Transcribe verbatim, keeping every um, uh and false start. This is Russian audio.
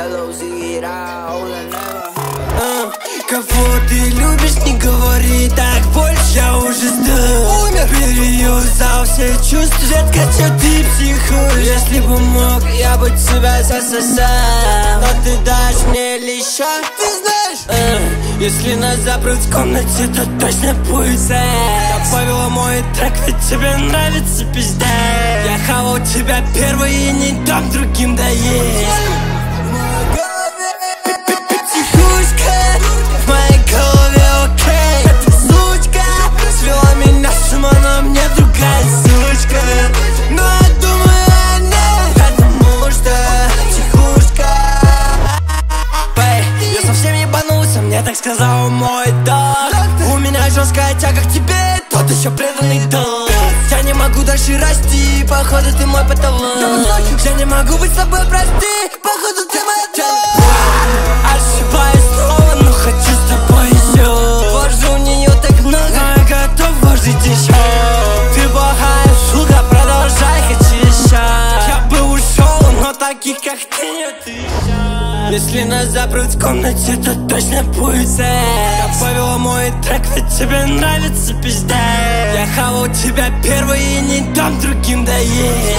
Uh, кого ты любишь, не говори так больше, я уже сдал. Умер, переюзал все чувства. Детка, чё ты психуешь? Если бы мог, я бы тебя засосал, но ты дашь мне леща, ты знаешь. uh, Если нас запрут в комнате, то точно будет секс. Добавила мой трек, ведь тебе нравится пизда. Я хавал тебя первый и не дам другим доесть. Так сказал мой дог. У меня жесткая тяга к тебе, тот еще преданный долг. Я не могу дальше расти, походу ты мой потолок. Я не могу быть с тобой, прости, походу ты моя дочь. Ошибаюсь снова, но хочу с тобой еще. Вложу в нее так много, но я готов вложить еще. Ты плохая сука, продолжай, хочу еще. Я бы ушел, но таких как ты нет еще. Если нас запрут в комнате, то точно будет секс. Добавила мой трек, ведь тебе нравится пизда. Я хавал тебя первый и не дам другим доесть.